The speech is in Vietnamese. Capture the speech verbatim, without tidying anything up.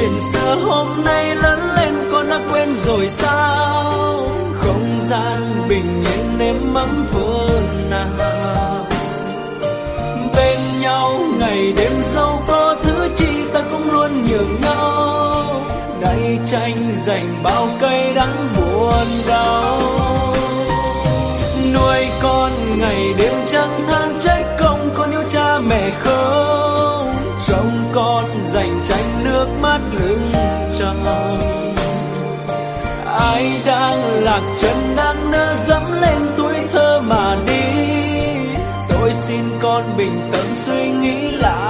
chuyện xưa hôm nay lớn lên con đã quên rồi sao? Không gian bình yên êm ấm thuở nào, bên nhau ngày đêm dẫu có thứ chi ta cũng luôn nhường nhau. Ngày tranh giành bao cay đắng buồn đau, nuôi con ngày đêm chẳng than trách công con yêu cha mẹ không. Trông con giành tranh nước mắt lưng tròng, ai đang lạc chân đang nỡ dẫm lên tuổi thơ mà đi. Tôi xin con bình tâm suy nghĩ lại